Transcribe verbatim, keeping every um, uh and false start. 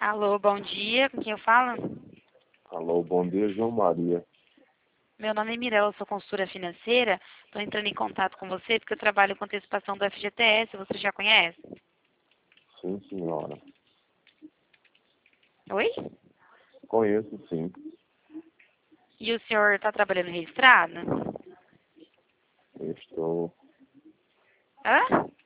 Alô, bom dia. Com quem eu falo? Alô, bom dia, João Maria. Meu nome é Mirella, sou consultora financeira. Estou entrando em contato com você porque eu trabalho com antecipação do F G T S. Você já conhece? Sim, senhora. Oi? Conheço, sim. E o senhor está trabalhando registrado? Eu estou. Hã?